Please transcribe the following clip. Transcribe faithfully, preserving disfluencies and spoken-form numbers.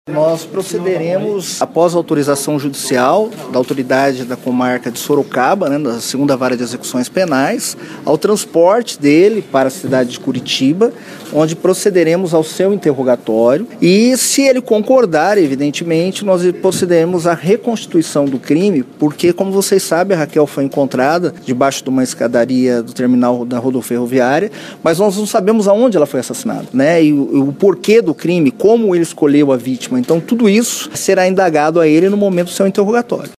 Nós procederemos, após a autorização judicial da autoridade da comarca de Sorocaba, né, da segunda Vara de Execuções Penais, ao transporte dele para a cidade de Curitiba, onde procederemos ao seu interrogatório e, se ele concordar, evidentemente, nós procederemos à reconstituição do crime, porque, como vocês sabem, a Raquel foi encontrada debaixo de uma escadaria do terminal da rodoferroviária, mas nós não sabemos aonde ela foi assassinada, né, e o, o porquê do crime, como ele escolheu a vítima. Então, tudo isso será indagado a ele no momento do seu interrogatório.